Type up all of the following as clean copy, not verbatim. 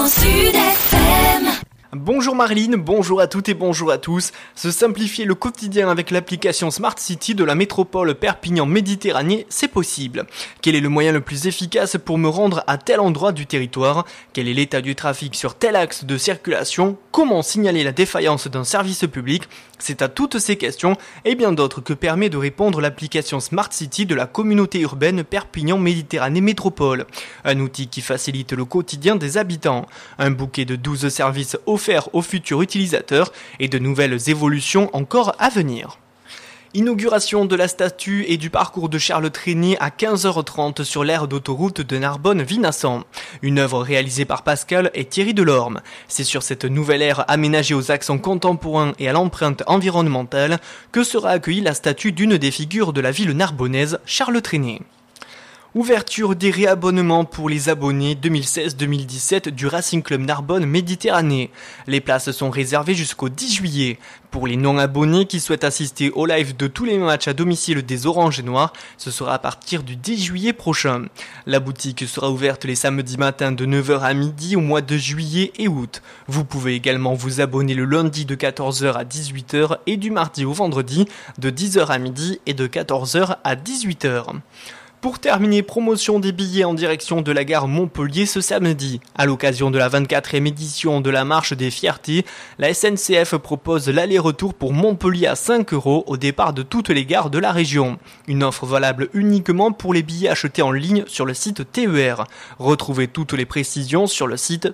Grand Sud FM. Bonjour Marilyn, bonjour à toutes et bonjour à tous. Se simplifier le quotidien avec l'application Smart City de la métropole Perpignan-Méditerranée, c'est possible. Quel est le moyen le plus efficace pour me rendre à tel endroit du territoire? Quel est l'état du trafic sur tel axe de circulation? Comment signaler la défaillance d'un service public? C'est à toutes ces questions et bien d'autres que permet de répondre l'application Smart City de la communauté urbaine Perpignan-Méditerranée Métropole. Un outil qui facilite le quotidien des habitants. Un bouquet de 12 services offerts aux futurs utilisateurs et de nouvelles évolutions encore à venir. Inauguration de la statue et du parcours de Charles Trenet à 15h30 sur l'aire d'autoroute de Narbonne-Vinassan. Une œuvre réalisée par Pascal et Thierry Delorme. C'est sur cette nouvelle aire aménagée aux accents contemporains et à l'empreinte environnementale que sera accueillie la statue d'une des figures de la ville narbonnaise, Charles Trenet. Ouverture des réabonnements pour les abonnés 2016-2017 du Racing Club Narbonne Méditerranée. Les places sont réservées jusqu'au 10 juillet. Pour les non-abonnés qui souhaitent assister au live de tous les matchs à domicile des Oranges et Noirs, ce sera à partir du 10 juillet prochain. La boutique sera ouverte les samedis matins de 9h à midi au mois de juillet et août. Vous pouvez également vous abonner le lundi de 14h à 18h et du mardi au vendredi de 10h à midi et de 14h à 18h. Pour terminer, promotion des billets en direction de la gare Montpellier ce samedi. À l'occasion de la 24e édition de la Marche des Fiertés, la SNCF propose l'aller-retour pour Montpellier à 5 € au départ de toutes les gares de la région. Une offre valable uniquement pour les billets achetés en ligne sur le site TER. Retrouvez toutes les précisions sur le site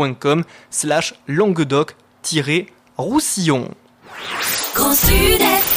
www.ter.sncf.com/Languedoc-Roussillon. Grand Sud FM.